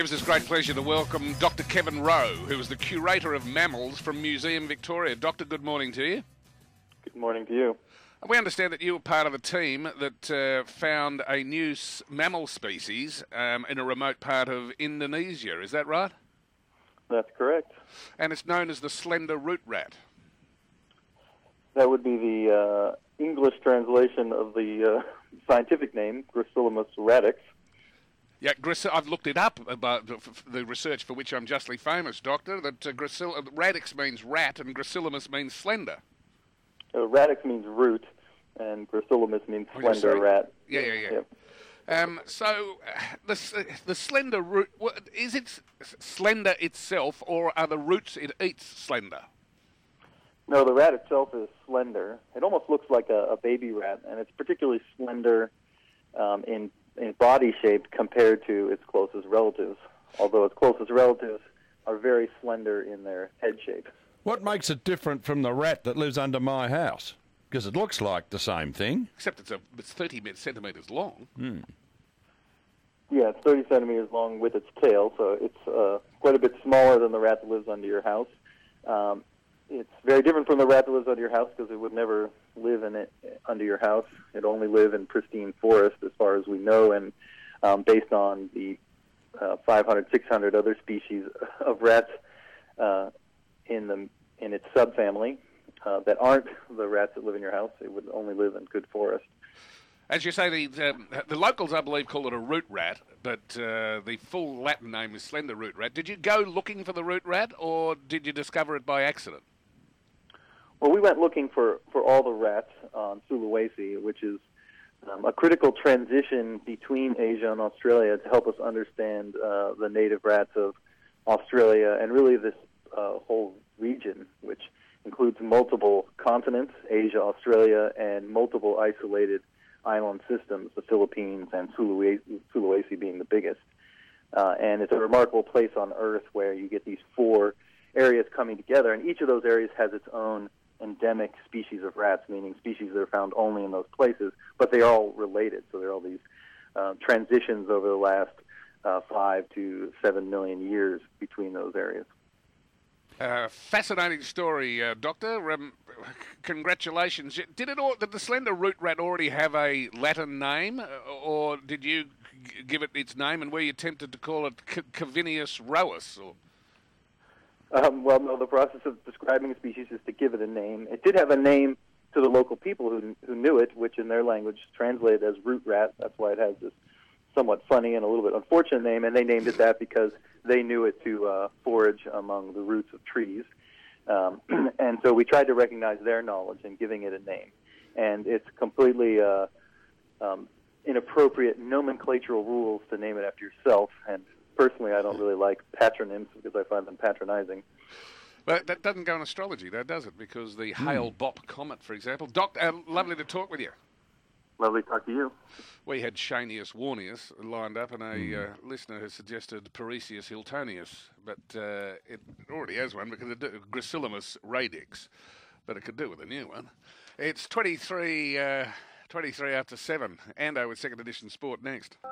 It's this great pleasure to welcome Dr. Kevin Rowe, who is the curator of mammals from Museum Victoria. Doctor, good morning to you. Good morning to you. We understand that you were part of a team that found a new mammal species in a remote part of Indonesia. Is that right? That's correct. And it's known as the slender root rat. That would be the English translation of the scientific name, Gracillimus radix. Yeah, I've looked it up about the research for which I'm justly famous, Doctor, that radix means rat and Gracillimus means slender. Radix means root, and Gracillimus means slender rat. Yeah. So the slender root, is it slender itself, or are the roots it eats slender? No, the rat itself is slender. It almost looks like a baby rat, and it's particularly slender in body shape compared to its closest relatives, although its closest relatives are very slender in their head shape. What makes it different from the rat that lives under my house? Because it looks like the same thing. Except it's 30 centimetres long. Yeah, it's 30 centimetres long with its tail, so it's quite a bit smaller than the rat that lives under your house. It's very different from the rat that lives under your house because it would never live under your house. It only live in pristine forest as far as we know, and based on the 500, 600 other species of rats in its subfamily that aren't the rats that live in your house, it would only live in good forest. As you say, the locals, I believe, call it a root rat, but the full Latin name is slender root rat. Did you go looking for the root rat, or did you discover it by accident? Well, we went looking for all the rats on Sulawesi, which is a critical transition between Asia and Australia to help us understand the native rats of Australia and really this whole region, which includes multiple continents, Asia, Australia, and multiple isolated island systems, the Philippines and Sulawesi being the biggest. And it's a remarkable place on Earth where you get these four areas coming together, and each of those areas has its own endemic species of rats, meaning species that are found only in those places, but they are all related. So there are all these transitions over the last 5 to 7 million years between those areas. Fascinating story, Doctor. Congratulations. Did the slender root rat already have a Latin name, or did you give it its name, and were you tempted to call it Cavinius roeus? Or? Well, no, the process of describing a species is to give it a name. It did have a name to the local people who knew it, which in their language translated as root rat. That's why it has this somewhat funny and a little bit unfortunate name, and they named it that because they knew it to forage among the roots of trees. And so we tried to recognize their knowledge in giving it a name. And it's completely inappropriate nomenclatural rules to name it after yourself, and personally, I don't really like patronyms because I find them patronizing. But that doesn't go in astrology, though, does it? Because the Hale-Bopp comet, for example. Doc, lovely to talk with you. Lovely to talk to you. We had Shanius Warnius lined up, and a listener has suggested Parisius Hiltonius, but it already has one because Gracillimus radix, but it could do with a new one. It's 23 after 7. Ando with second edition sport next.